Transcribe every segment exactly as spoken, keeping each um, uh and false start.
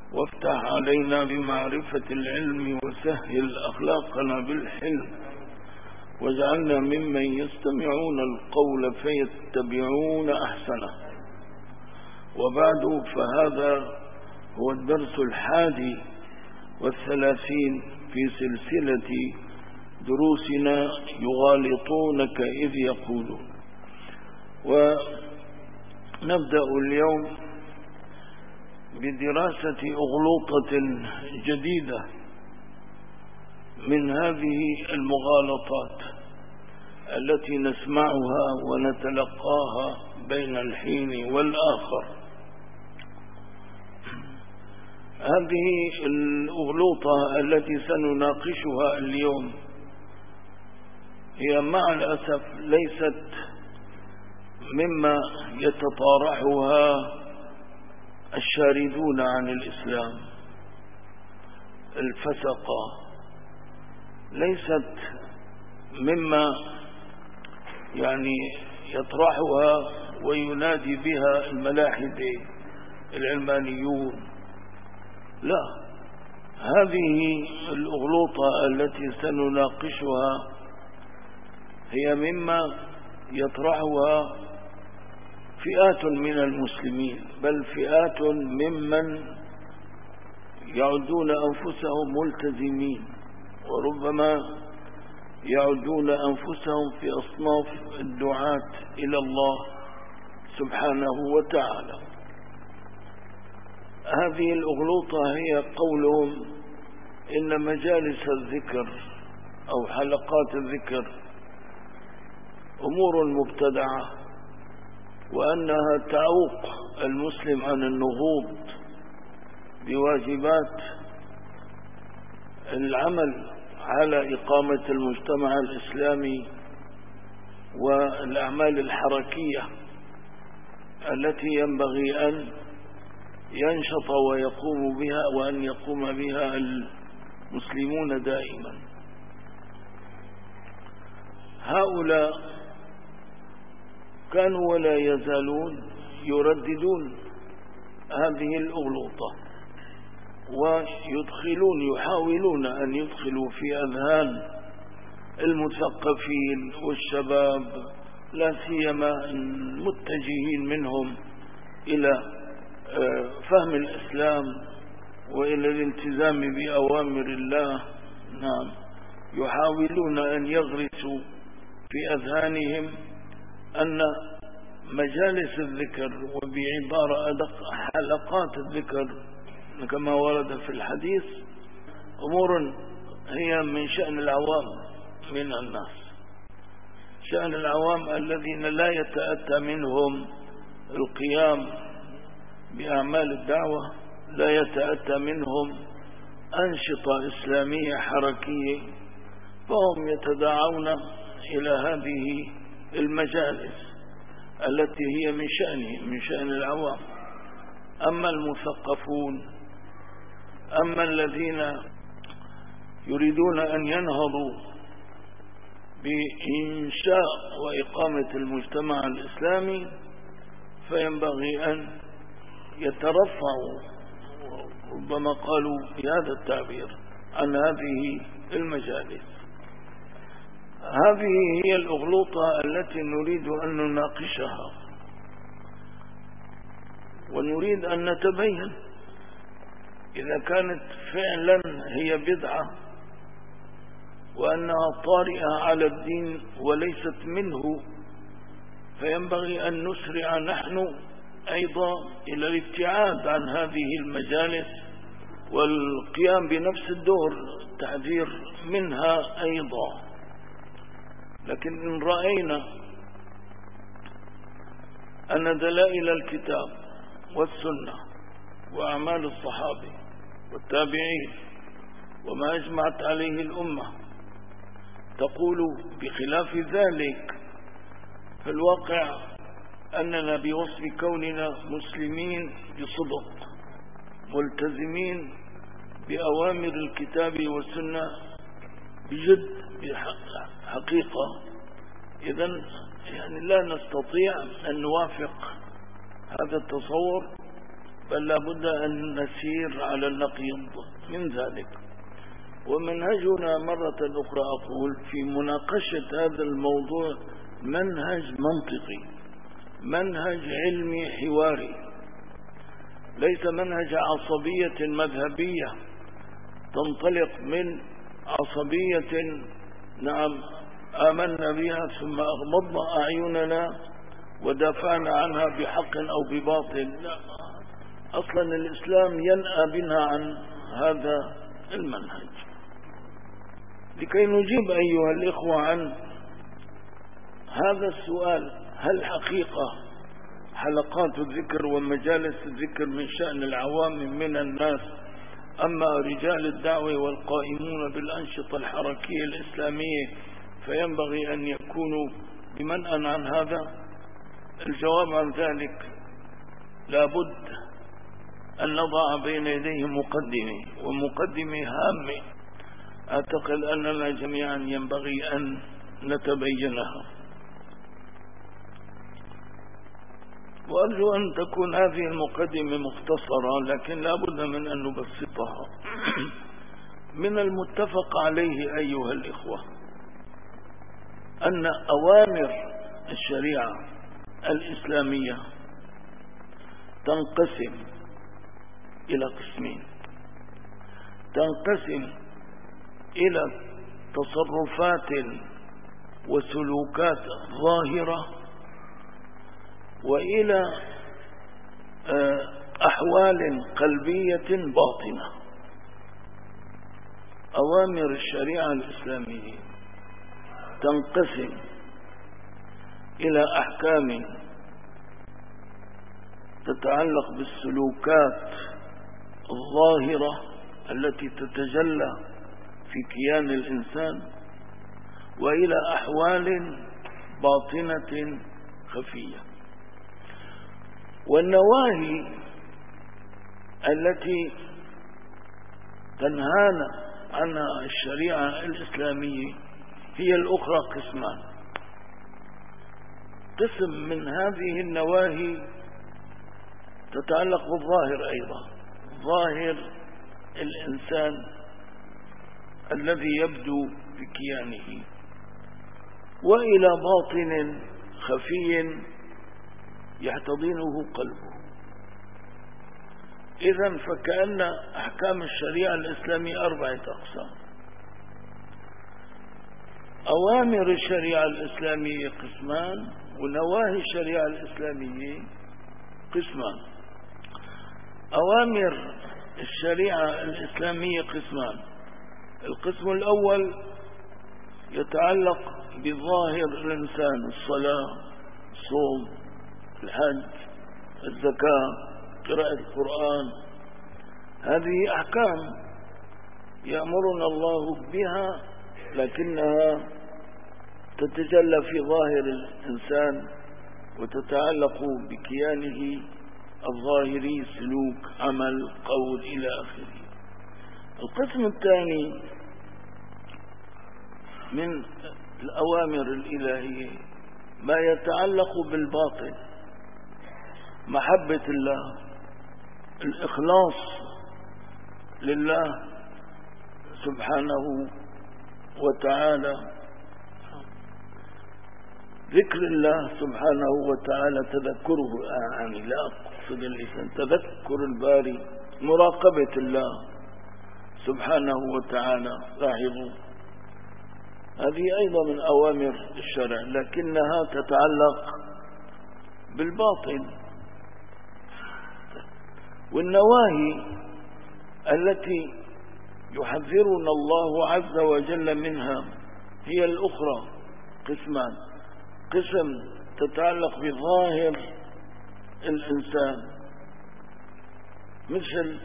وافتح علينا بمعرفة العلم وسهل أخلاقنا بالحلم، واجعلنا ممن يستمعون القول فيتبعون أحسنه. وبعد، فهذا هو الدرس الحادي والثلاثين في سلسلة دروسنا يغالطونك إذ يقولون. ونبدأ اليوم بدراسة أغلوطة جديدة من هذه المغالطات التي نسمعها ونتلقاها بين الحين والآخر. هذه الأغلوطة التي سنناقشها اليوم هي مع الأسف ليست مما يتطارحها الشاردون عن الإسلام الفسقة، ليست مما يعني يطرحها وينادي بها الملاحدة العلمانيون، لا، هذه الأغلوطة التي سنناقشها هي مما يطرحها فئات من المسلمين، بل فئات ممن يعدون أنفسهم ملتزمين، وربما يعدون أنفسهم في أصناف الدعاة إلى الله سبحانه وتعالى. هذه الأغلوطة هي قولهم إن مجالس الذكر أو حلقات الذكر أمور مبتدعة، وأنها تعوق المسلم عن النهوض بواجبات العمل على إقامة المجتمع الإسلامي والأعمال الحركية التي ينبغي أن ينشط ويقوم بها وأن يقوم بها المسلمون دائما. هؤلاء كانوا ولا يزالون يرددون هذه الأغلوطة، ويدخلون يحاولون أن يدخلوا في أذهان المثقفين والشباب، لا سيما المتجهين منهم إلى فهم الإسلام وإلى الالتزام بأوامر الله، نعم، يحاولون أن يغرسوا في أذهانهم أن مجالس الذكر، وبعبارة أدق حلقات الذكر كما ورد في الحديث، أمور هي من شأن العوام من الناس، شأن العوام الذين لا يتأتى منهم القيام بأعمال الدعوة، لا يتأتى منهم أنشطة إسلامية حركية، فهم يتداعون إلى هذه المجالس التي هي من شأنهم من شأن العوام. أما المثقفون، أما الذين يريدون أن ينهضوا بإنشاء وإقامة المجتمع الإسلامي، فينبغي أن يترفعوا، ربما قالوا بهذا التعبير، عن هذه المجالس. هذه هي الأغلوطة التي نريد أن نناقشها، ونريد أن نتبين إذا كانت فعلا هي بدعة وأنها طارئة على الدين وليست منه، فينبغي أن نسرع نحن أيضا إلى الابتعاد عن هذه المجالس والقيام بنفس الدور، التحذير منها أيضا. لكن إن رأينا أن دلائل الكتاب والسنة وأعمال الصحابة والتابعين وما أجمعت عليه الأمة تقول بخلاف ذلك، فالواقع أننا بوصف كوننا مسلمين بصدق ملتزمين بأوامر الكتاب والسنة بجد بحقيقة، إذن يعني لا نستطيع أن نوافق هذا التصور بل لابد أن نسير على النقيض من ذلك. ومنهجنا مرة أخرى أقول في مناقشة هذا الموضوع منهج منطقي، منهج علمي حواري، ليس منهج عصبية مذهبية تنطلق من عصبية نعم آمنا بها ثم أغمضنا أعيننا ودافعنا عنها بحق أو بباطل. لا، أصلا الإسلام ينأى بنا عن هذا المنهج. لكي نجيب أيها الإخوة عن هذا السؤال، هل حقيقة حلقات الذكر ومجالس الذكر من شأن العوام من الناس، أما رجال الدعوة والقائمون بالأنشطة الحركية الإسلامية فينبغي أن يكونوا بمنأى عن هذا؟ الجواب عن ذلك لابد أن نضع بين يديه مقدمة، ومقدمة هامة أعتقد أننا جميعا ينبغي أن نتبينها، وأرجو أن تكون هذه المقدمة مختصرة لكن لا بد من أن نبسطها. من المتفق عليه أيها الإخوة أن أوامر الشريعة الإسلامية تنقسم إلى قسمين: تنقسم إلى تصرفات وسلوكات ظاهرة، وإلى أحوال قلبية باطنة. أوامر الشريعة الإسلامية تنقسم إلى أحكام تتعلق بالسلوكات الظاهرة التي تتجلى في كيان الإنسان، وإلى أحوال باطنة خفية. والنواهي التي تنهانا عنها الشريعة الإسلامية هي الأخرى قسمان. قسم من هذه النواهي تتعلق بالظاهر أيضا، ظاهر الإنسان الذي يبدو بكيانه، وإلى باطن خفي يحتضنه قلبه. إذن فكأن أحكام الشريعة الإسلامية أربعة أقسام. أوامر الشريعة الإسلامية قسمان، ونواهي الشريعة الإسلامية قسمان. أوامر الشريعة الإسلامية قسمان: القسم الأول يتعلق بظاهر الإنسان: الصلاة، الصوم، الحج، الزكاة، قراءة القرآن. هذه أحكام يأمرنا الله بها لكنها تتجلى في ظاهر الإنسان وتتعلق بكيانه الظاهري: سلوك، عمل، قول إلى آخره. القسم الثاني من الأوامر الإلهية ما يتعلق بالباطن: محبة الله، الإخلاص لله سبحانه وتعالى، ذكر الله سبحانه وتعالى، تذكره، يعني لا أقصد اللسان، تذكر الباري، مراقبة الله سبحانه وتعالى. لاحظوا هذه أيضا من أوامر الشرع لكنها تتعلق بالباطن. والنواهي التي يحذرنا الله عز وجل منها هي الأخرى قسمان: قسم تتعلق بظاهر الإنسان مثل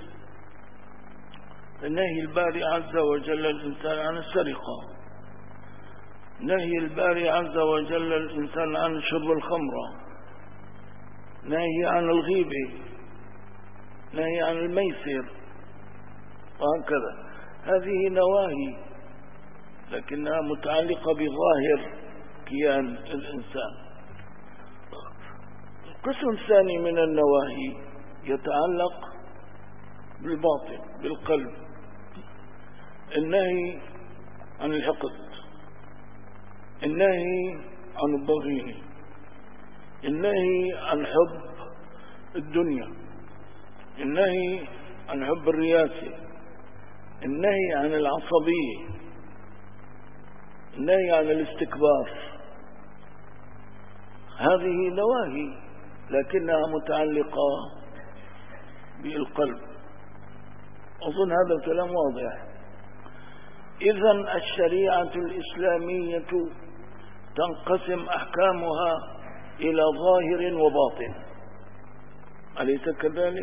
نهي الباري عز وجل الإنسان عن السرقة، نهي الباري عز وجل الإنسان عن شرب الخمر، نهي عن الغيبة، نهي عن الميسر، وهكذا. هذه نواهي لكنها متعلقة بظاهر كيان الإنسان. القسم الثاني من النواهي يتعلق بالباطن بالقلب. النهي عن الحقد، النهي عن الضغينة، النهي عن حب الدنيا، النهي عن حب الرياسة، النهي عن العصبية، النهي عن الاستكبار. هذه نواهي لكنها متعلقة بالقلب. أظن هذا الكلام واضح. إذن الشريعة الإسلامية تنقسم أحكامها إلى ظاهر وباطن، أليس كذلك؟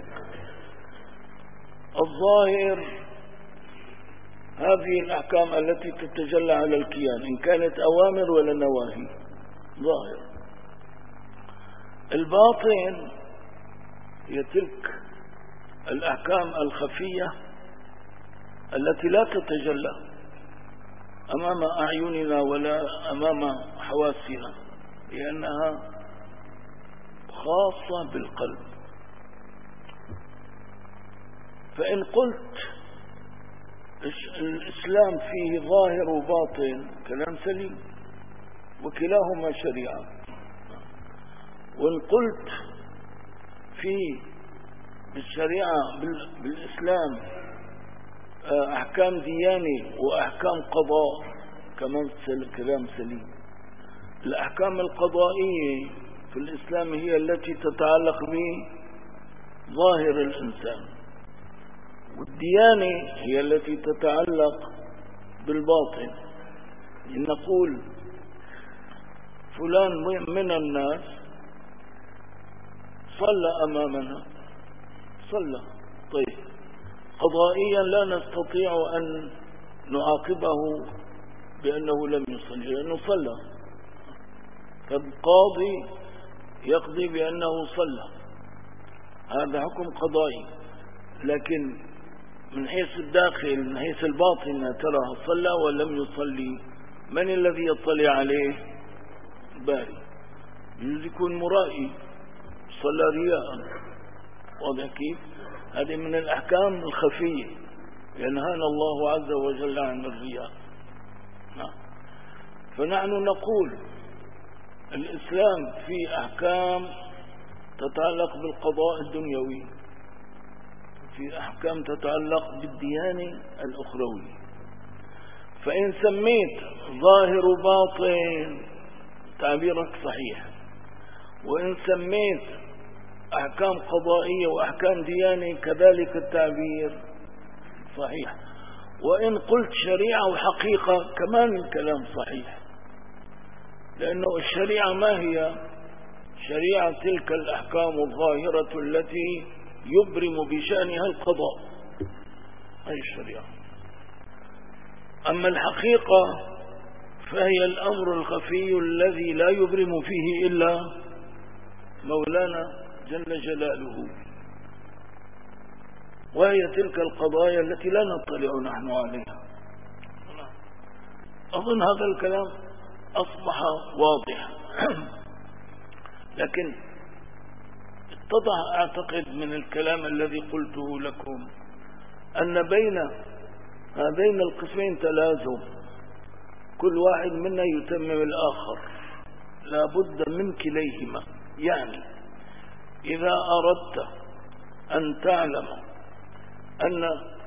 الظاهر هذه الأحكام التي تتجلى على الكيان، إن كانت أوامر ولا نواهي، ظاهر. الباطن هي تلك الأحكام الخفية التي لا تتجلى أمام أعيننا ولا أمام حواسنا، لأنها خاصة بالقلب. فإن قلت الإسلام فيه ظاهر وباطن كلام سليم، وكلاهما شريعة. وإن قلت في الشريعة بالإسلام أحكام ديانة وأحكام قضاء كمان كلام سليم. الأحكام القضائية في الإسلام هي التي تتعلق بظاهر الإنسان، والديانة هي التي تتعلق بالباطن. نقول فلان من الناس صلى أمامنا، صلى، طيب قضائيا لا نستطيع أن نعاقبه بأنه لم يصلي لأنه صلى، فالقاضي يقضي بأنه صلى، هذا حكم قضائي. لكن من حيث الداخل، من حيث الباطن، ترى صلى ولم يصلي، من الذي يطلع عليه؟ باري. يجوز يكون مرائي، صلى رياء، واضح كيف؟ هذه من الأحكام الخفية، ينهانا الله عز وجل عن الرياء. نعم. فنحن نقول الإسلام في أحكام تتعلق بالقضاء الدنيوي، في أحكام تتعلق بالديانة الأخروية. فإن سميت ظاهر وباطن تعبيرك صحيح، وإن سميت أحكام قضائية وأحكام ديانة كذلك التعبير صحيح. وإن قلت شريعة وحقيقة كمان الكلام صحيح، لأنه الشريعة ما هي؟ شريعة تلك الأحكام الظاهرة التي يبرم بشأنها القضاء، هذه الشريعة. أما الحقيقة فهي الأمر الخفي الذي لا يبرم فيه إلا مولانا جل جلاله، وهي تلك القضايا التي لا نطلع نحن عليها. أظن هذا الكلام أصبح واضح. لكن اتضح أعتقد من الكلام الذي قلته لكم أن بين هذين القسمين تلازم، كل واحد منا يتمم الآخر، لا بد من كليهما. يعني إذا أردت أن تعلم أن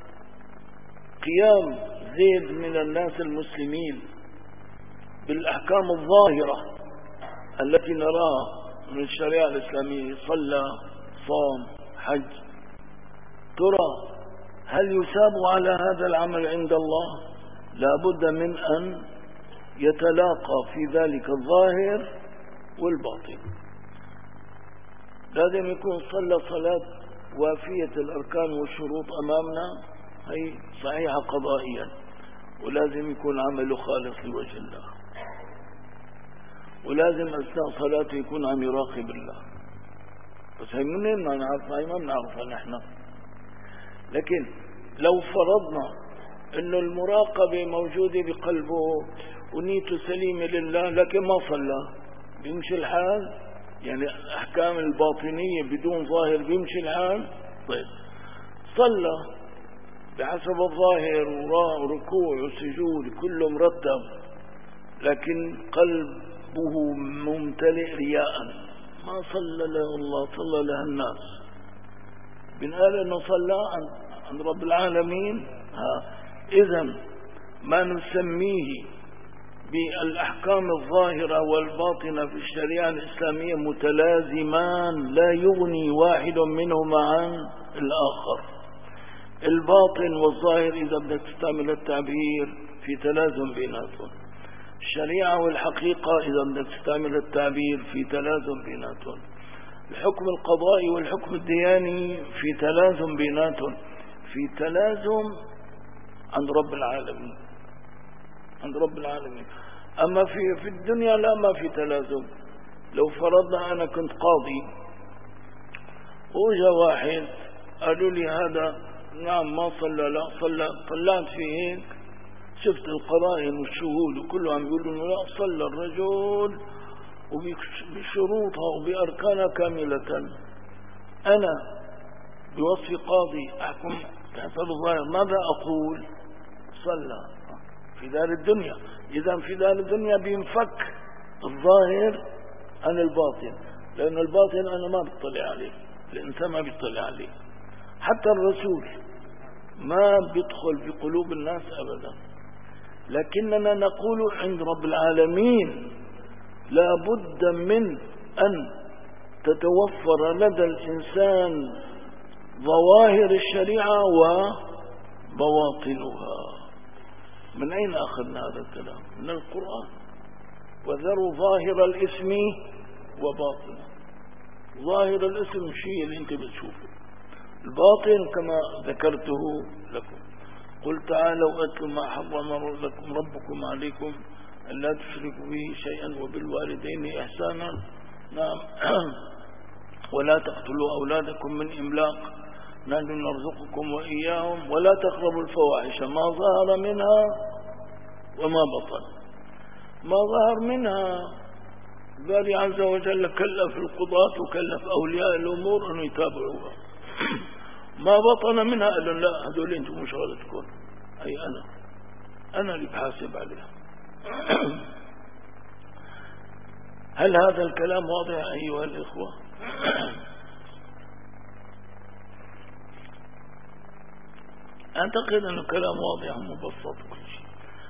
قيام زيد من الناس المسلمين بالأحكام الظاهرة التي نراها من الشريعة الإسلامية، صلى، صام، حج، ترى هل يثاب على هذا العمل عند الله؟ لا بد من أن يتلاقى في ذلك الظاهر والباطن. لازم يكون صلى صلاة وافية الأركان والشروط أمامنا، هي صحيحة قضائيا، ولازم يكون عمله خالص لوجه الله، ولازم أثناء صلاته يكون عم يراقب الله. بس هي منين ما نعرف؟ هي ما بنعرفها نحن. لكن لو فرضنا انه المراقبة موجودة بقلبه ونيته سليمة لله لكن ما صلى، بيمشي الحال؟ يعني أحكام الباطنية بدون ظاهر بيمشي الحال. طيب صلى بحسب الظاهر وركوع وسجود كله مرتب، لكن قلبه ممتلئ رياء، ما صلى له الله، صلى له الناس. بنقال انه صلى عند رب العالمين. ها اذا ما نسميه بالأحكام الظاهرة والباطنة في الشريعة الإسلامية متلازمان، لا يغني واحد منهما عن الآخر. الباطن والظاهر إذا بدك تستعمل التعبير في تلازم بيناتهم، الشريعة والحقيقة إذا بدك تستعمل التعبير في تلازم بيناتهم، الحكم القضائي والحكم الدياني في تلازم بيناتهم، في تلازم عند رب العالمين، عند رب العالمين. أما في في الدنيا لا، ما في تلازم. لو فرضنا أنا كنت قاضي وجاء واحد قالوا لي هذا نعم ما صلى، لا صلى، طلعت في هيك شفت القرائن والشهود وكله عم يقولوا لا صلى الرجل وبشروطها وبأركانها كاملة، أنا بوصف قاضي أحكم بحسب الظاهر، ماذا أقول؟ صلى في دار الدنيا. إذا في دار الدنيا بينفك الظاهر عن الباطن، لأن الباطن أنا ما بيطلع عليه، الإنسان ما بيطلع عليه، حتى الرسول ما بيدخل في قلوب الناس أبدا. لكننا نقول عند رب العالمين لا بد من أن تتوفر لدى الإنسان ظواهر الشريعة وبواطنها. من أين أخذنا هذا الكلام؟ من القرآن. وذروا ظاهر الاسم وباطنه. ظاهر الاسم شيء اللي انت بتشوفه، الباطن كما ذكرته لكم. قل تعالوا أتلوا ما حرم لكم ربكم عليكم ألا تشركوا به شيئا وبالوالدين إحسانا. نعم. ولا تقتلوا أولادكم من إملاق، نحن نرزقكم وإياهم. ولا تقربوا الفواحش ما ظهر منها وما بطن. ما ظهر منها الباري عز وجل كلف القضاة وكلف أولياء الأمور أن يتابعوها. ما بطن منها قالوا لا هذول انتم مشغلتكم، أي أنا أنا اللي بحاسب عليها. هل هذا الكلام واضح أيها الإخوة؟ أعتقد أنه كلام واضح ومبسط كل شيء.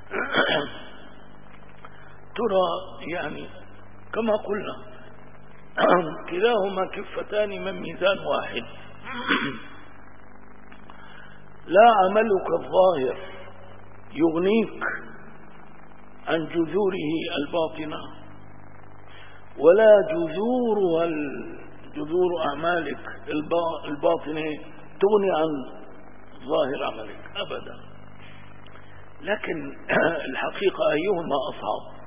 ترى يعني كما قلنا كلاهما كفتان من ميزان واحد. لا عملك الظاهر يغنيك عن جذوره الباطنة، ولا جذور جذور أعمالك الباطنة تغني عن ظاهر عملك أبدا. لكن الحقيقة أيهما أصعب؟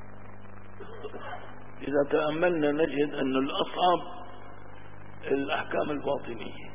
إذا تأملنا نجد أن الأصعب الأحكام الباطنية.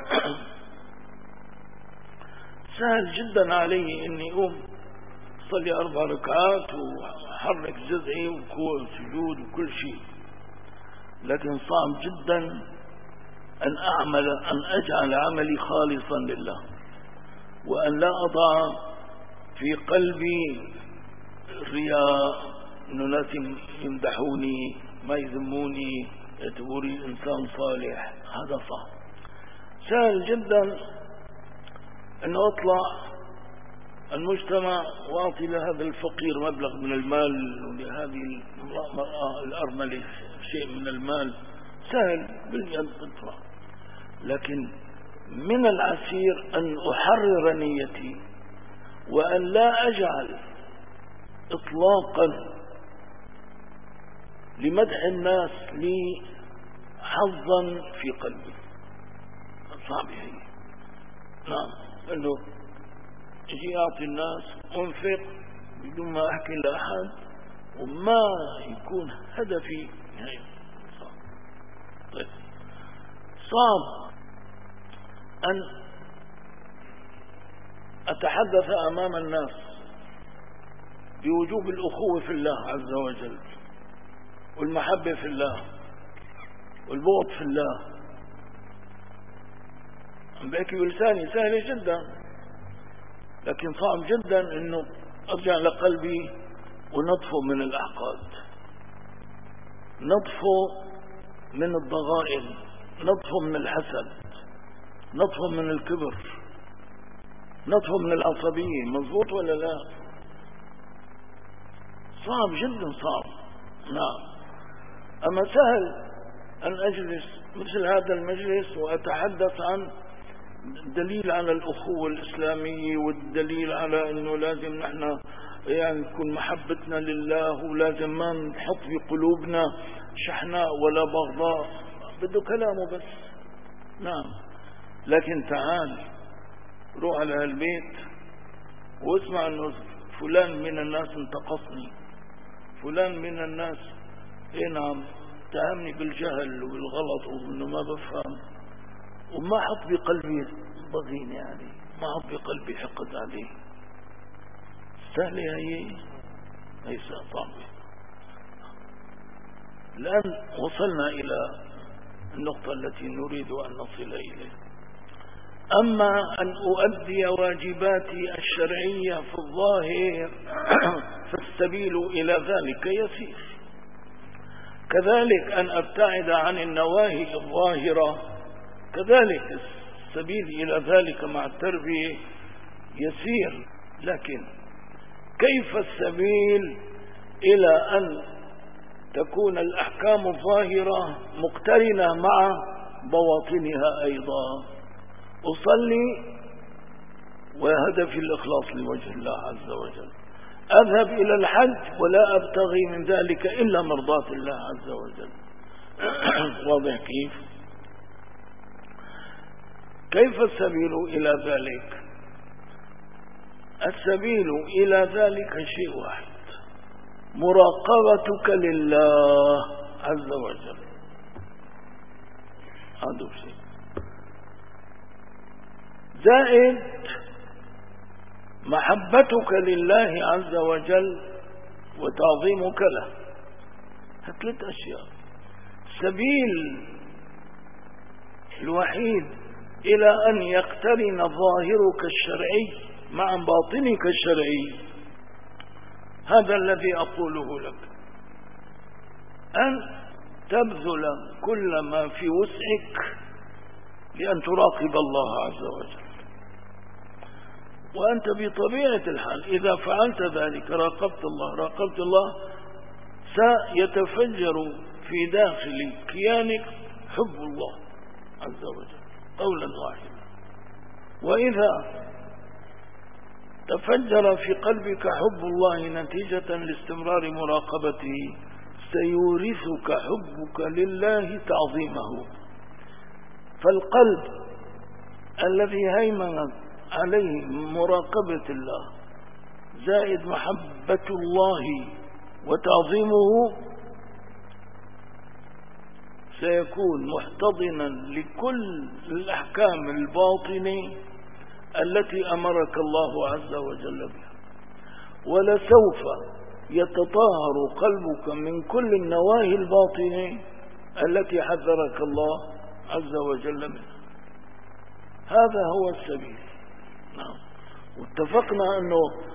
سهل جدا علي أني أقوم صلي أربع ركعات وحرك جزعي وكوع وسجود وكل شيء، لكن صعب جدا أن أعمل أن أجعل عملي خالصا لله، وأن لا أضع في قلبي رياء، إنه ناس يمدحوني ما يذموني يعتبروني إنسان صالح. هذا صعب. سهل جدا أن أطلع المجتمع وأعطي لهذا الفقير مبلغ من المال ولهذه المرأة الأرملة شيء من المال، سهل باليد تطلع. لكن من العسير أن أحرر نيتي وأن لا أجعل إطلاقا لمدح الناس لي حظا في قلبي. صعب هي. نعم. أنه اجي اعطي الناس انفق بدون ما احكي لاحد وما يكون هدفي يعني صعب. طيب صعب ان اتحدث امام الناس بوجوب الاخوة في الله عز وجل والمحبة في الله والبغض في الله. عم بحكي بلساني سهلة جدا، لكن صعب جدا انه ارجع لقلبي ونطفو من الاحقاد، نطفو من الضغائن، نطفو من الحسد، نطفو من الكبر، نطفو من العصبية. مضبوط ولا لا؟ صعب جدا، صعب. نعم. اما سهل ان اجلس مثل هذا المجلس واتحدث عن الدليل على الأخوة الإسلامية، والدليل على أنه لازم نحن يعني تكون محبتنا لله، ولازم ما نحط في قلوبنا شحناء ولا بغضاء. بده كلامه بس. نعم. لكن تعال روح على هالبيت واسمع أنه فلان من الناس انتقصني، فلان من الناس اي نعم اتهمني بالجهل وبالغلط وانه ما بفهم، وما حط بقلبي ضغين، يعني ما حط بقلبي حقد عليه. سهلة هي؟ ليس صعبة. الآن وصلنا إلى النقطة التي نريد أن نصل إليها. أما أن أؤدي واجباتي الشرعية في الظاهر فالسبيل إلى ذلك يسير، كذلك أن أبتعد عن النواهي الظاهرة كذلك السبيل إلى ذلك مع التربية يسير. لكن كيف السبيل إلى أن تكون الأحكام الظاهرة مقترنة مع بواطنها أيضا؟ أصلي وهدفي الإخلاص لوجه الله عز وجل، أذهب إلى الحج ولا أبتغي من ذلك إلا مرضاة الله عز وجل. واضح كيف؟ كيف السبيل إلى ذلك؟ السبيل إلى ذلك شيء واحد: مراقبتك لله عز وجل. هذا شيء زائد محبتك لله عز وجل وتعظيمك له. ثلاث أشياء. السبيل الوحيد إلى أن يقترن ظاهرك الشرعي مع باطنك الشرعي، هذا الذي أقوله لك: أن تبذل كل ما في وسعك لأن تراقب الله عز وجل. وأنت بطبيعة الحال إذا فعلت ذلك راقبت الله راقبت الله سيتفجر في داخل كيانك حب الله عز وجل قولا واحدا. وإذا تفجر في قلبك حب الله نتيجة لاستمرار مراقبته سيورثك حبك لله تعظيمه. فالقلب الذي هيمنت عليه مراقبة الله زائد محبة الله وتعظيمه سيكون محتضنا لكل الأحكام الباطنة التي أمرك الله عز وجل بها، ولسوف يتطهر قلبك من كل النواهي الباطنة التي حذرك الله عز وجل منها. هذا هو السبيل. نعم. واتفقنا أنه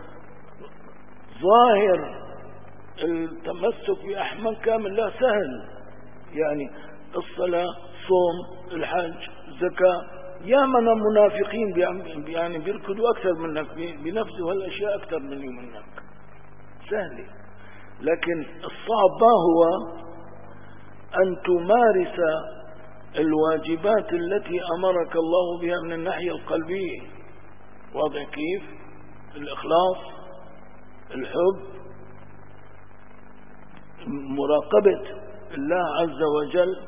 ظاهر التمسك بأحكام الله سهل، يعني الصلاة، صوم، الحج، زكاة. يا من المنافقين يعني بيركضوا أكثر منك، بنفسه هالأشياء أكثر مني منك، سهلة. لكن الصعب ما هو أن تمارس الواجبات التي أمرك الله بها من الناحية القلبية. واضح كيف؟ الإخلاص، الحب، مراقبة الله عز وجل.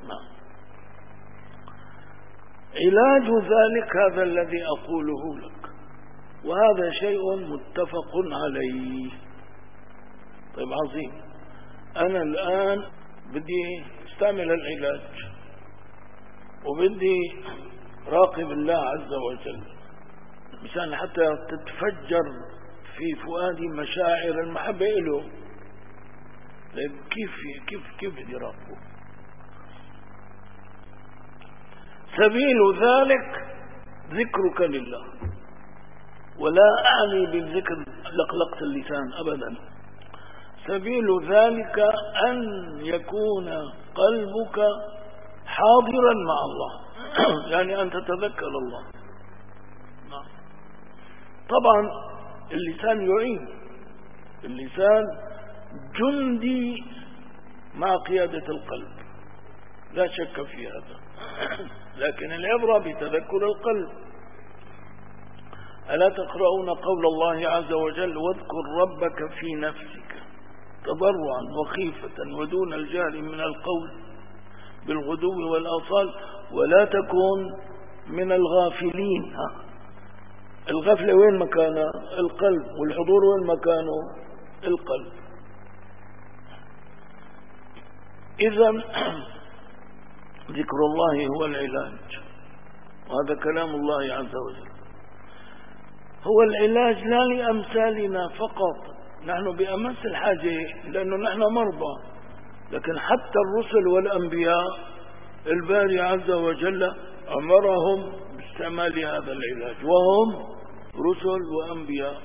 علاج ذلك هذا الذي أقوله لك، وهذا شيء متفق عليه. طيب عظيم. أنا الآن بدي استعمل العلاج وبدي راقب الله عز وجل مشان حتى تتفجر في فؤادي مشاعر المحبة له. طيب كيف كيف كيف بدي راقبه؟ سبيل ذلك ذكرك لله، ولا أعني بالذكر لقلقة اللسان أبدا. سبيل ذلك أن يكون قلبك حاضرا مع الله، يعني أن تتذكر الله. طبعا اللسان يعين، اللسان جندي مع قيادة القلب، لا شك في هذا، لكن العبرة بتذكر القلب. ألا تقرؤون قول الله عز وجل: واذكر ربك في نفسك تضرعا وخيفة ودون الجهل من القول بالغدو والآصال ولا تكن من الغافلين. الغفلة وين مكانها؟ القلب. والحضور وين مكانه؟ القلب. إذن ذكر الله هو العلاج، وهذا كلام الله عز وجل. هو العلاج لا لأمثالنا فقط، نحن بأمس الحاجة لأنه نحن مرضى، لكن حتى الرسل والأنبياء الباري عز وجل أمرهم باستعمال هذا العلاج، وهم رسل وأنبياء.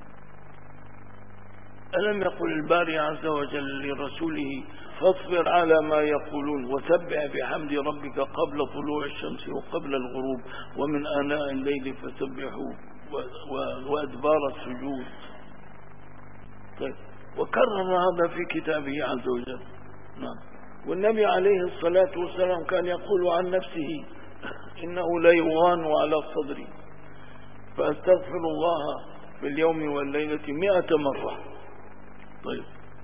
ألم يقل الباري عز وجل لرسوله: فاصبر على ما يقولون وسبح بحمد ربك قبل طلوع الشمس وقبل الغروب ومن آناء الليل فسبحوا وأدبار السجود. طيب، وكرر هذا في كتابه عز وجل. نعم. والنبي عليه الصلاة والسلام كان يقول عن نفسه: إنه لا يغان على صدري فأستغفر الله في اليوم والليلة مئة مرة. طيب،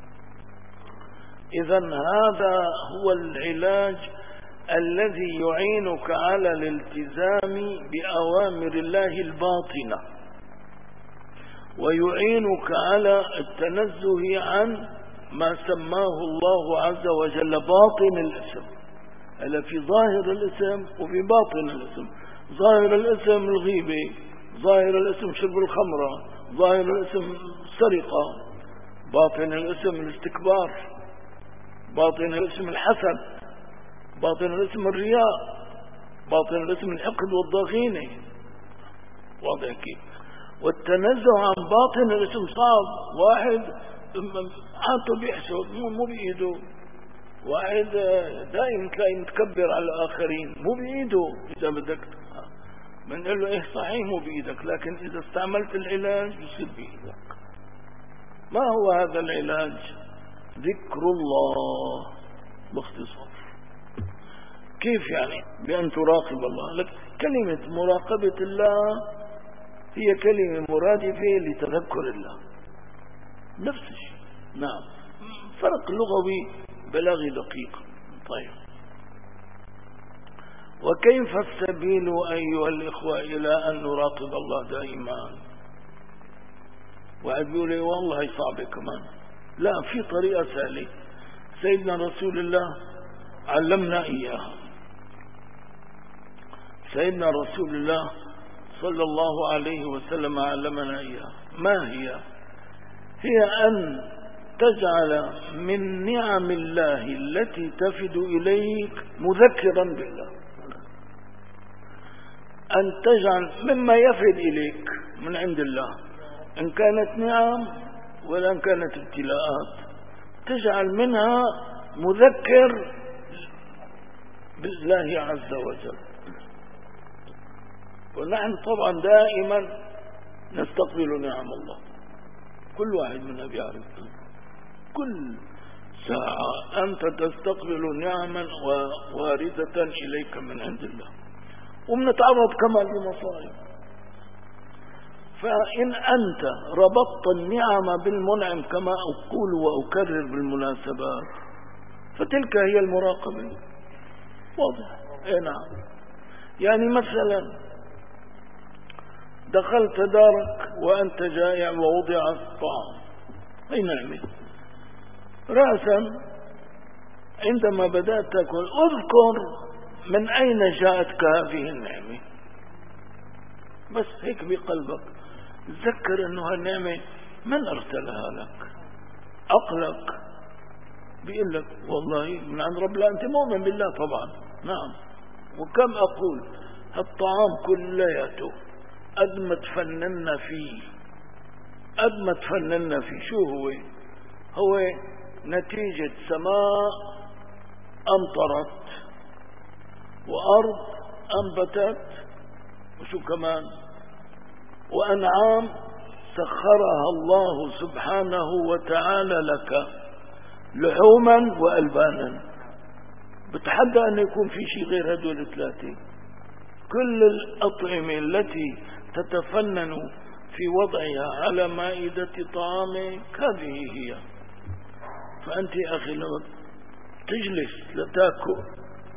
إذن هذا هو العلاج الذي يعينك على الالتزام بأوامر الله الباطنة، ويعينك على التنزه عن ما سماه الله عز وجل باطن الاسم. ألا في ظاهر الاسم وفي باطن الاسم. ظاهر الاسم الغيبة، ظاهر الاسم شرب الخمرة، ظاهر الاسم السرقة، باطن الاسم الاستكبار، باطن الاسم الحسد، باطن الاسم الرياء، باطن الاسم الحقد والضغينة. واضح كيف؟ والتنزه عن باطن الاسم صعب. واحد عاته بيحسد مو بإيده، واحد دائما تلاقي متكبر على الآخرين مو بإيده. إذا بدك بنقول له إيه صحيح مو بإيدك، لكن إذا استعملت العلاج بيصير بإيدك. ما هو هذا العلاج؟ ذكر الله باختصار. كيف يعني؟ بأن تراقب الله. لك كلمة مراقبة الله هي كلمة مرادفة لتذكر الله، نفس الشيء. نعم، فرق لغوي بلاغي دقيق. طيب، وكيف السبيل أيها الإخوة إلى أن نراقب الله دائما؟ واحد بيقول لي والله هي صعبة كمان. لا، في طريقة سهلة، سيدنا رسول الله علمنا إياها. سيدنا رسول الله صلى الله عليه وسلم علمنا إياها. ما هي؟ هي أن تجعل من نعم الله التي تفد إليك مذكرا بالله، أن تجعل مما يفد إليك من عند الله، إن كانت نعم ولا إن كانت ابتلاءات، تجعل منها مذكر بالله عز وجل. ونحن طبعا دائما نستقبل نعم الله، كل واحد منا بيعرف كل ساعة أنت تستقبل نعما واردة إليك من عند الله، وبنتعرض كمان لمصائب. فإن أنت ربطت النعم بالمنعم كما أقول وأكرر بالمناسبات، فتلك هي المراقبة. واضح؟ اي نعم. يعني مثلا دخلت دارك وأنت جائع ووضع الطعام، أي نعمة. رأسا عندما بدأت تأكل اذكر من أين جاءتك هذه النعمة، بس هيك بقلبك تذكر أنه هالنعمة من أرسلها لك. عقلك بيقول لك والله من عند رب الله، أنت مؤمن بالله طبعا. نعم، وكم أقول الطعام كلياته قد ما تفننا فيه قد ما تفننا فيه شو هو هو نتيجة سماء أمطرت وأرض أنبتت وشو كمان وأنعام سخرها الله سبحانه وتعالى لك لحوما وألبانا. بتحدى أن يكون في شيء غير هدول الثلاثة. كل الأطعمة التي تتفنن في وضعها على مائدة طعامك هذه هي. فأنت أخي لما تجلس لتأكل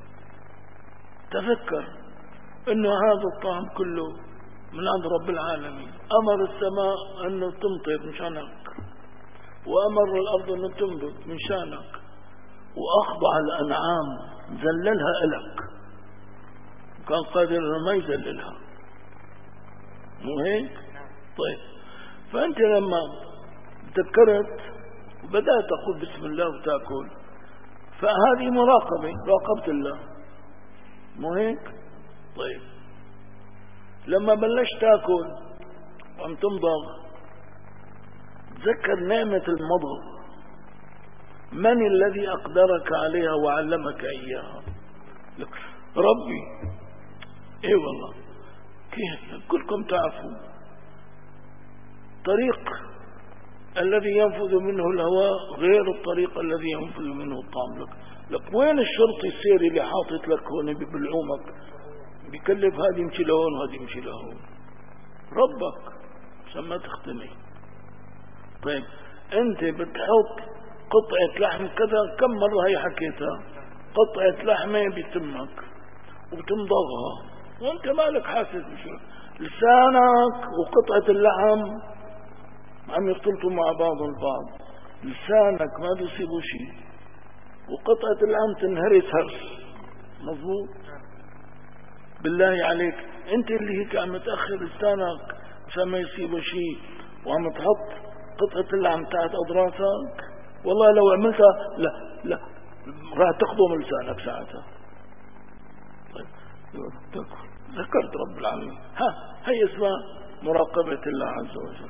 تفكر أنه هذا الطعام كله من عند رب العالمين. أمر السماء أنه تمطر مشانك، وأمر الأرض أنه تنبت من شانك، وأخضع الأنعام ذللها إلك، كان قادر أنه ما يذللها، مو هيك؟ طيب فأنت لما تذكرت وبدأت تقول بسم الله وتأكل، فهذه مراقبة، راقبت الله، مو هيك؟ طيب لما بلشت تأكل وعم تمضغ تذكر نعمة المضغ، من الذي أقدرك عليها وعلمك إياها؟ لك ربي. ايه والله كيف كلكم تعرفون طريق الذي ينفذ منه الهواء غير الطريق الذي ينفذ منه الطعام. لك لك وين الشرطي السيري اللي حاطط لك هون ببلعومك بيكلف هذه يمشي لهون وهذه يمشي لهون؟ ربك عشان ما تختني. طيب انت بتحط قطعة لحم كذا، كم مرة هي حكيتها، قطعة لحمة بتمك وبتمضغها وانت مالك حاسس بشو، لسانك وقطعة اللحم عم يختلطوا مع بعض البعض، لسانك ما بيصيبوا شيء وقطعة اللحم تنهرس هرس، مظبوط؟ بالله عليك انت اللي هيك عم تأخر لسانك عشان ما يصيبوا شيء وعم تحط قطعة اللحم تحت أضراسك، والله لو عملتها لا لا راح تخضم لسانك ساعتها. طيب ذكرت رب العالمين، ها هي اسمها مراقبة الله عز وجل.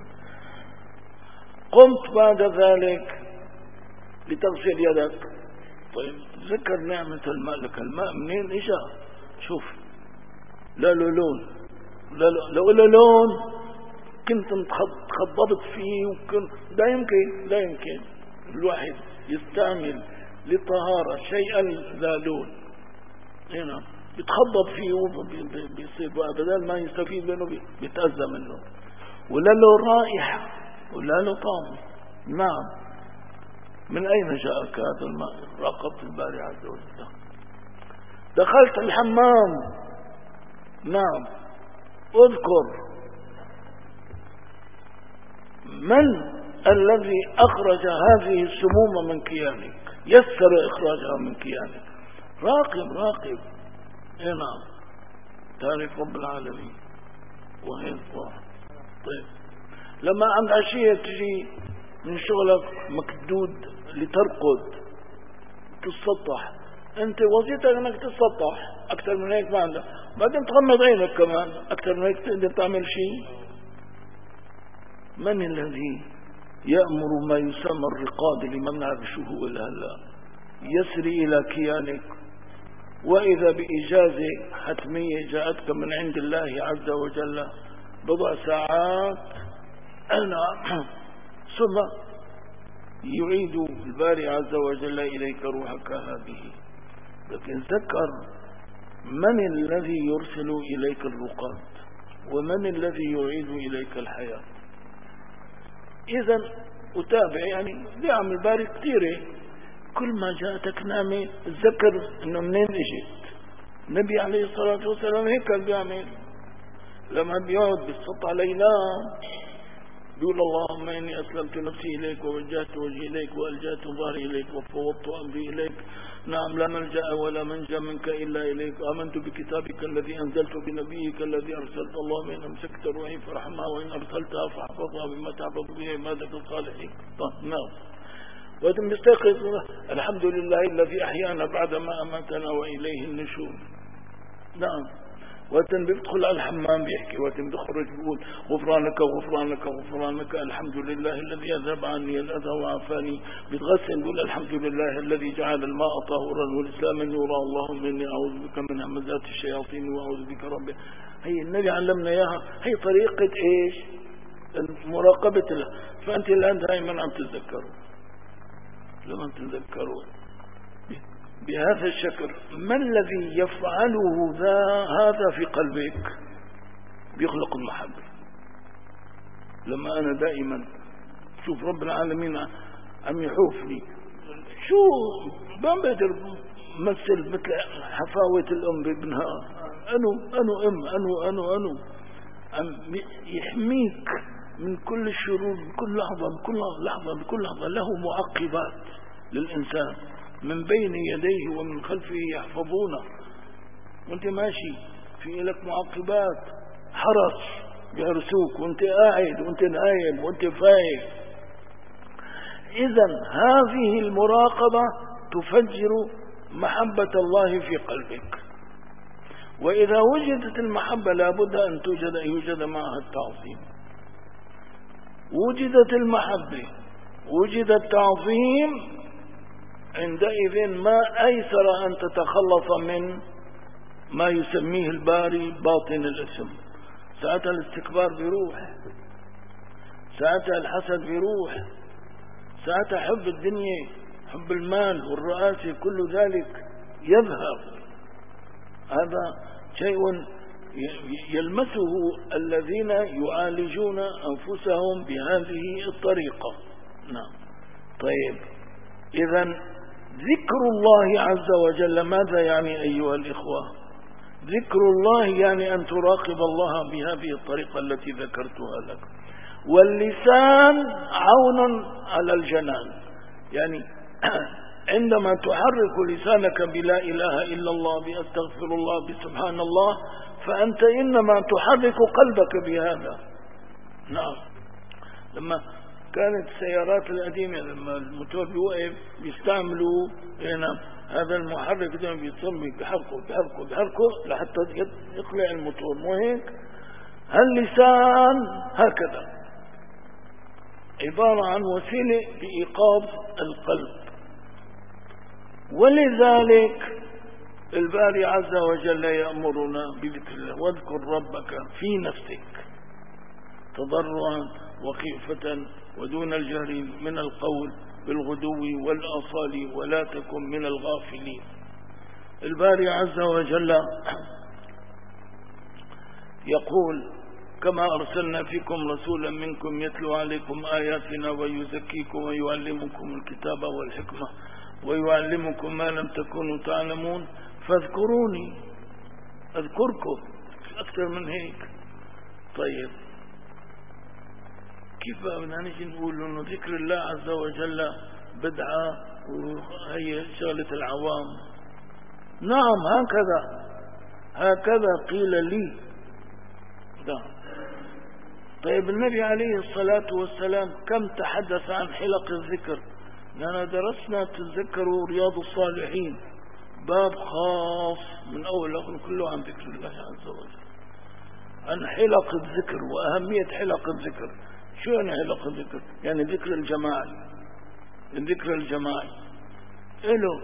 قمت بعد ذلك لتغسل يدك. طيب ذكر نعمة الماء لك، الماء منين اجا؟ شوف لا له لون، لا لو له لون كنت تخضبت فيه وكنت لا يمكن لا يمكن الواحد يستعمل للطهارة شيئا ذا لون، هنا بيتخضب فيه وبيصير بدل ما يستفيد منه بيتأذى منه، ولا له رائحة ولا له طعم. نعم، من أين جاءك هذا الماء؟ راقبت الباري عز وجل. دخلت الحمام. نعم، اذكر من الذي أخرج هذه السموم من كيانك، يسر إخراجها من كيانك. راقب راقب. اي نعم، تعرف رب العالمين وهي الله. طيب لما عند عشية تجي من شغلك مكدود لترقد تتسطح، انت وظيفتك انك تتسطح، اكثر من هيك ما عندك، بعدين تغمض عينك كمان، اكثر من هيك تقدر تعمل شيء؟ من الذي يأمر ما يسمى الرقاد اللي ما بنعرف شو هو الا هلا يسري الى كيانك، واذا بإجازة حتمية جاءتك من عند الله عز وجل بضع ساعات أنا ثم يعيد الباري عز وجل إليك روحك هذه. لكن ذكر من الذي يرسل إليك الرقاد ومن الذي يعيد إليك الحياة. إذن أتابع يعني بيعمل الباري كثيرة، كل ما جاءتك نامي تذكر انه منين اجت. النبي عليه الصلاة والسلام هيك كان بيعمل، لما بيقعد بالسط على ينام بيقول اللهم اني اسلمت نفسي اليك ووجهت وجهي اليك والجأت ظهري اليك وفوضت امري اليك. نعم، لا ملجأ ولا منجا منك الا اليك. امنت بكتابك الذي انزلت بنبيك الذي ارسلت. اللهم ان امسكت روحي فرحمها وان ارسلتها فاحفظها بما تحفظ به عبادك الصالحين. طيب نعم، وإذن بيستيقظ الحمد لله الذي أحيانا بعدما أماتنا وإليه النشور. نعم. وقتاً بيدخل على الحمام بيحكي، وقتاً بيخرج بيقول غفرانك غفرانك غفرانك الحمد لله الذي أذهب عني الأذى وعافاني. بيتغسل بيقول الحمد لله الذي جعل الماء طهورا والإسلام نورا، اللهم إني أعوذ بك من همزات الشياطين وأعوذ بك ربي. هي النبي علمنا إياها، هي طريقة إيش؟ مراقبة الله. فأنت الآن دائما عم تتذكروا، لما تتذكروا بهذا الشكل ما الذي يفعله ذا هذا في قلبك؟ بيخلق المحبة. لما أنا دائما شوف رب العالمين عم يحوفني، شو ما بقدر مثل مثل حفاوة الأم بابنها، أنو أنو أم أنو أنو أنو عم يحميك من كل الشرور بكل لحظة بكل لحظة بكل لحظة. له معقبات للإنسان من بين يديه ومن خلفه يحفظونه، وانت ماشي في لك معقبات حرس يحرسوك وانت قاعد وانت نايم وانت فايق. اذا هذه المراقبة تفجر محبة الله في قلبك. واذا وجدت المحبة لابد ان توجد يوجد معها التعظيم. وجدت المحبة وجد التعظيم، عندئذ ما أيسر أن تتخلص من ما يسميه الباري باطن الاسم. ساعتها الاستكبار بيروح، ساعتها الحسد بيروح، ساعتها حب الدنيا حب المال والرئاسة كل ذلك يذهب. هذا شيء يلمسه الذين يعالجون أنفسهم بهذه الطريقة. نعم. طيب، إذا ذكر الله عز وجل ماذا يعني أيها الإخوة؟ ذكر الله يعني أن تراقب الله بهذه الطريقة التي ذكرتها لك. واللسان عون على الجنان، يعني عندما تحرك لسانك بلا إله إلا الله بأستغفر الله بسبحان الله فأنت إنما تحرك قلبك بهذا. نعم. لما كانت السيارات القديمة لما الموتور بيوقف بيستعملوا هنا هذا المحرك ده بيصم بيحركه بيحركه بيحركه لحتى يقلع الموتور، مو هيك؟ اللسان هكذا عبارة عن وسيلة لإيقاظ القلب. ولذلك الباري عز وجل يأمرنا بذكر الله. واذكر ربك في نفسك تضرعا وخيفة ودون الجهر من القول بالغدو والآصال ولا تكن من الغافلين. الباري عز وجل يقول كما أرسلنا فيكم رسولا منكم يتلو عليكم آياتنا ويزكيكم ويعلمكم الكتاب والحكمة ويعلمكم ما لم تكونوا تعلمون فاذكروني أذكركم. أكثر من هيك. طيب، كيف بدنا نجي نقول إنه ذكر الله عز وجل بدعة وهي شغلة العوام؟ نعم، هكذا هكذا قيل لي. ده. طيب، النبي عليه الصلاة والسلام كم تحدث عن حلق الذكر؟ لأننا درسنا تذكروا رياض الصالحين باب خاص من أول لآخر كله عن ذكر الله عز وجل، عن حلق الذكر وأهمية حلق الذكر. شو يعني حلق الذكر؟ يعني ذكر الجماعي. الذكر الجماعي إله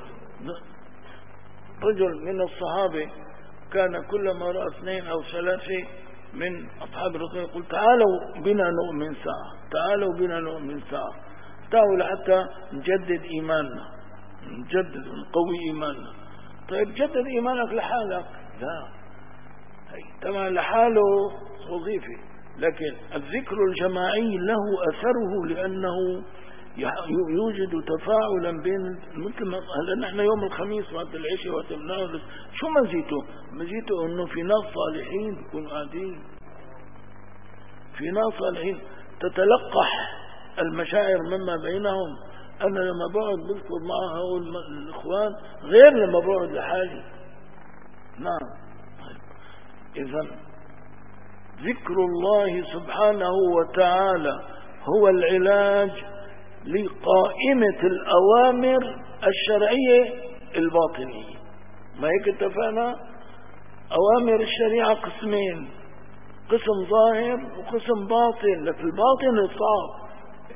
رجل من الصحابة كان كلما رأى اثنين أو ثلاثة من أصحاب الرسول يقول تعالوا بنا نؤمن ساعة، تعالوا بنا نؤمن ساعة، تعالوا لحتى نجدد إيماننا، نجدد نقوي إيماننا. طيب، جدد إيمانك لحالك؟ لا، طبعا لحاله وظيفة، لكن الذكر الجماعي له أثره لأنه يوجد تفاعلا بين مثل ما هلا نحن يوم الخميس وقت العشاء وقت النهار شو مزيته؟ مزيته انه في ناس صالحين بيكونوا قاعدين، في ناس صالحين تتلقح المشاعر مما بينهم. انا لما بقعد بذكر مع هؤلاء الاخوان غير لما بقعد لحالي. نعم. اذا ذكر الله سبحانه وتعالى هو العلاج لقائمة الأوامر الشرعية الباطنية. ما هيك اتفقنا؟ أوامر الشريعة قسمين، قسم ظاهر وقسم باطن. لكن الباطن صعب،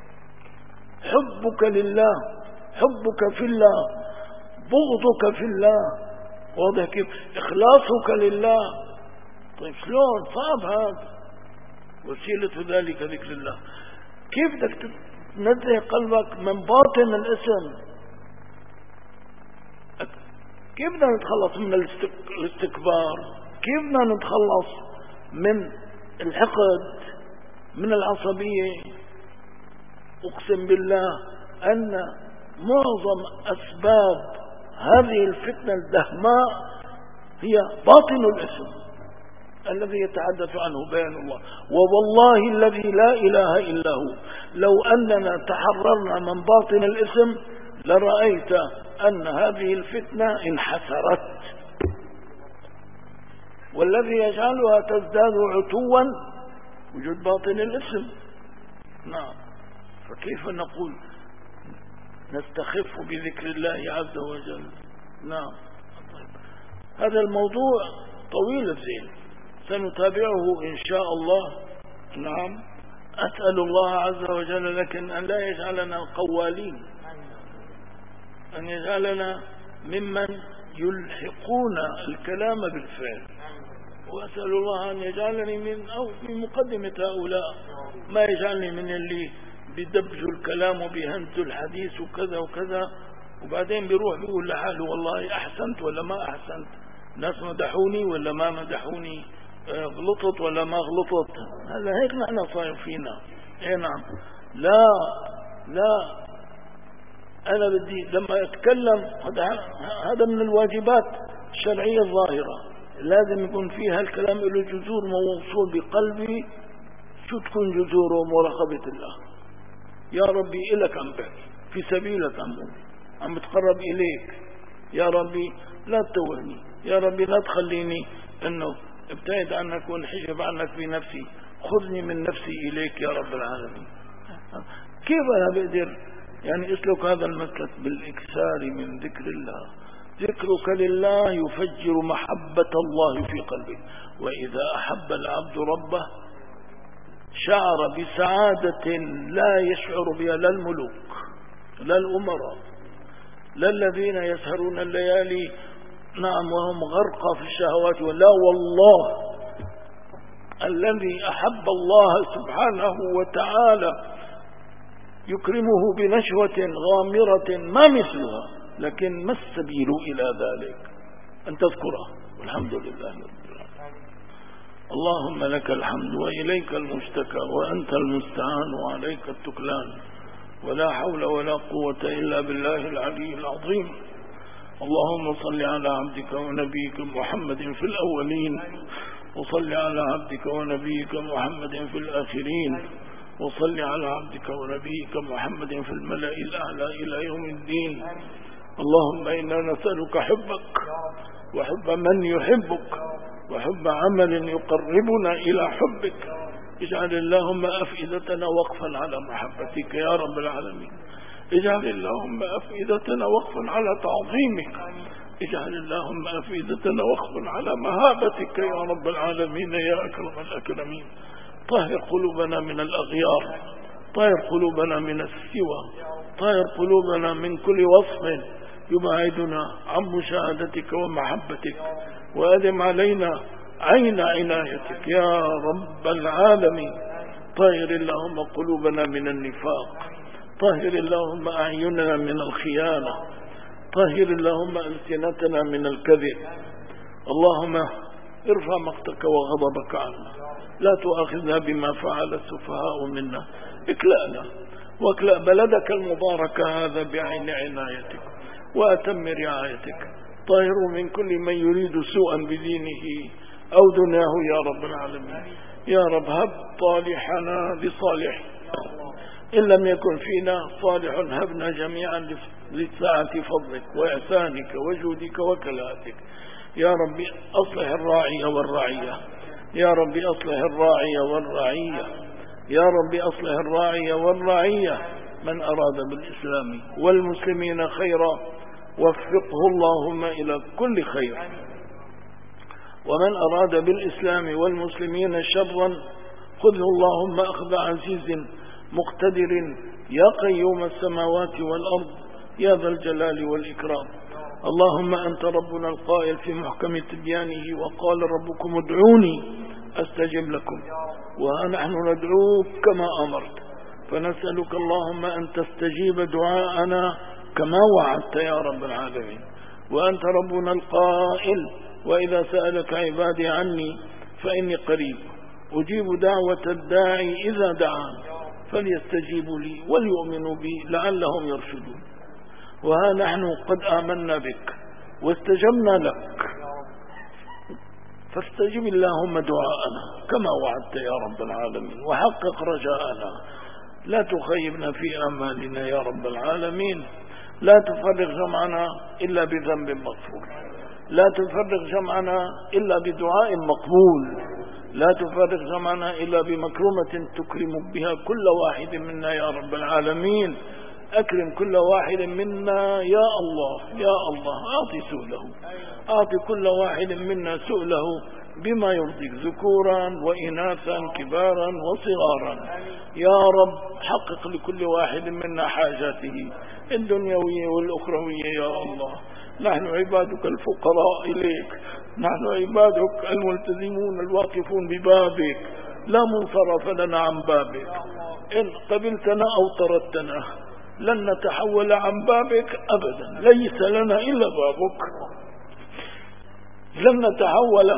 حبك لله، حبك في الله، بغضك في الله، واضح كيف؟ إخلاصك لله. طيب شلون؟ صعب هذا. وسيلة ذلك ذكر الله. كيف بدك تنزه قلبك من باطن الاسم؟ كيف بدنا نتخلص من الاستكبار؟ كيف بدنا نتخلص من الحقد، من العصبية؟ أقسم بالله أن معظم أسباب هذه الفتنة الدهماء هي باطن الاسم الذي يتحدث عنه بيان الله. ووالله الذي لا إله إلا هو لو أننا تحررنا من باطن الاسم لرأيت أن هذه الفتنة انحسرت. والذي يجعلها تزداد عتوا وجود باطن الاسم. نعم. فكيف نقول نستخف بذكر الله عز وجل؟ نعم. طيب. هذا الموضوع طويل الذيل، سنتابعه إن شاء الله. نعم. أسأل الله عز وجل لكن أن لا يجعلنا قوالين، أن يجعلنا ممن يلحقون الكلام بالفعل. وأسأل الله أن يجعلني من أو في مقدمة هؤلاء، ما يجعلني من اللي بيدبجوا الكلام وبيهنتوا الحديث وكذا وكذا، وبعدين بيروح بيقول لحاله والله أحسنت ولا ما أحسنت، ناس مدحوني ولا ما مدحوني، غلطت ولا ما غلطت. هذا هيك نحن صاير فينا. اي نعم. لا لا أنا بدي لما أتكلم هذا من الواجبات الشرعية الظاهرة، لازم يكون فيها الكلام له جذور موصول بقلبي. شو تكون جذوره؟ مراقبة الله. يا ربي إلك عم بحكي، في سبيلك عم عم بتقرب إليك. يا ربي لا تتوهني، يا ربي لا تخليني أنه ابتعد عنك وانحجب عنك في نفسي، خذني من نفسي إليك يا رب العالمين. كيف أنا بقدر يعني اسلك هذا المسلك؟ بالإكثار من ذكر الله. ذكرك لله يفجر محبة الله في قلبه. وإذا أحب العبد ربه شعر بسعادة لا يشعر بها لا الملوك لا الأمراء لا الذين يسهرون الليالي، نعم، وهم غرقى في الشهوات. ولا والله الذي أحب الله سبحانه وتعالى يكرمه بنشوة غامرة ما مثلها، لكن ما السبيل إلى ذلك؟ أن تذكره. والحمد لله رب العالمين. اللهم لك الحمد وإليك المشتكى وأنت المستعان وعليك التكلان، ولا حول ولا قوة إلا بالله العلي العظيم. اللهم صل على عبدك ونبيك محمد في الأولين، وصل على عبدك ونبيك محمد في الآخرين، وصل على عبدك ونبيك محمد في الملأ الأعلى إلى يوم الدين. اللهم إنا نسألك حبك وحب من يحبك وحب عمل يقربنا إلى حبك. اجعل اللهم أفئدتنا وقفا على محبتك يا رب العالمين. اجعل اللهم أفئدتنا وقفا على تعظيمك. اجعل اللهم أفئدتنا وقفا على مهابتك يا رب العالمين يا أكرم الأكرمين. طهر قلوبنا من الأغيار، طهر قلوبنا من السوى، طهر قلوبنا من كل وصف يبعدنا عن مشاهدتك ومحبتك، وأدم علينا عين عنايتك يا رب العالمين. طهر اللهم قلوبنا من النفاق، طهر اللهم أعيننا من الخيانة، طهر اللهم ألسنتنا من الكذب. اللهم ارفع مقتك وغضبك عنا، لا تؤاخذنا بما فعل السفهاء منا. اكلأنا واكلأ بلدك المبارك هذا بعين عنايتك وأتم رعايتك. طهر من كل من يريد سوءا بدينه أو دنياه يا رب العالمين. يا رب هب صالحنا بصالح، إن لم يكن فينا صالح هبنا جميعا لسعة فضلك وإحسانك وجودك وكلاتك. يا رب أصلح الراعي والرعية، يا رب أصلح الراعي والرعية، يا رب أصلح الراعي والرعية. من أراد بالإسلام والمسلمين خيرا وفقه اللهم إلى كل خير. ومن أراد بالإسلام والمسلمين شرا خذه اللهم أخذ عزيز مقتدر يا قيوم السماوات والأرض يا ذا الجلال والإكرام. اللهم أنت ربنا القائل في محكم تبيانه وقال ربكم ادعوني أستجب لكم، ونحن ندعوك كما أمرت، فنسألك اللهم أن تستجيب دعاءنا كما وعدت يا رب العالمين. وأنت ربنا القائل وإذا سألك عبادي عني فإني قريب أجيب دعوة الداعي إذا دعان فليستجيبوا لي وليؤمنوا بي لعلهم يرشدون. وها نحن قد آمنا بك واستجبنا لك، فاستجب اللهم دعاءنا كما وعدت يا رب العالمين، وحقق رجاءنا، لا تخيبنا في أمالنا يا رب العالمين. لا تفرق جمعنا إلا بذنب مغفور، لا تفرق جمعنا إلا بدعاء مقبول، لا تفرق جمعنا إلا بمكرمة تكرم بها كل واحد منا يا رب العالمين. أكرم كل واحد منا يا الله يا الله، أعطي سؤله، أعطي كل واحد منا سؤله بما يرضيك، ذكورا وإناثا كبارا وصغارا يا رب. حقق لكل واحد منا حاجاته الدنيوية والأخروية يا الله. نحن عبادك الفقراء إليك، نحن عبادك الملتزمون الواقفون ببابك، لا منصرف لنا عن بابك. إن قبلتنا أو طردتنا لن نتحول عن بابك أبدا، ليس لنا إلا بابك. لن نتحول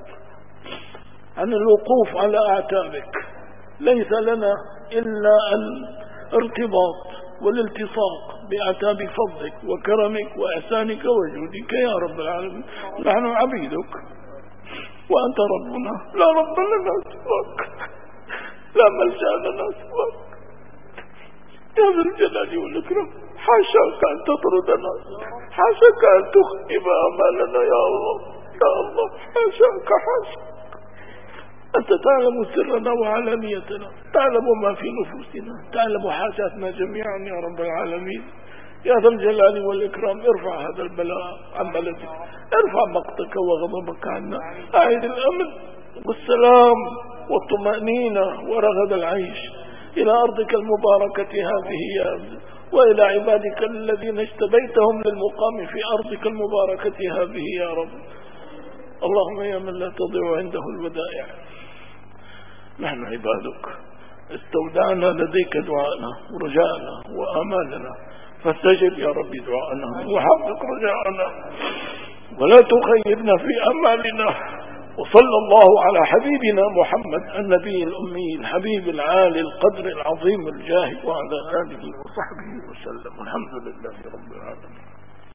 عن الوقوف على أعتابك، ليس لنا إلا الارتباط والالتصاق بأعتاب فضلك وكرمك وإحسانك وجودك يا رب العالمين. نحن عبيدك وأنت ربنا، لا رب لنا سواك، لا ملجأ لنا سواك يا ذا الجلال والإكرام. حاشاك أن تطردنا، حاشاك أن تخيب أمالنا يا الله يا الله، حاشاك حاشاك. أنت تعلم سرنا وعلانيتنا، تعلم ما في نفوسنا، تعلم حاجاتنا جميعا يا رب العالمين. يا ذا الجلال والإكرام ارفع هذا البلاء عن بلدك، ارفع مقتك وغضبك عنا، أعيد الأمن والسلام والطمأنينة ورغد العيش إلى أرضك المباركة هذه يا رب، وإلى عبادك الذين اجتبيتهم للمقام في أرضك المباركة هذه يا رب. اللهم يا من لا تضيع عنده الودائع، نحن عبادك استودعنا لديك دعاءنا ورجاءنا وآمالنا، فاستجب يا رب دعاءنا وحقق رجاءنا ولا تخيبنا في أمالنا. وصلى الله على حبيبنا محمد النبي الأمي الحبيب العالي القدر العظيم الجاه وعلى آله وصحبه وسلم. الحمد لله رب العالمين.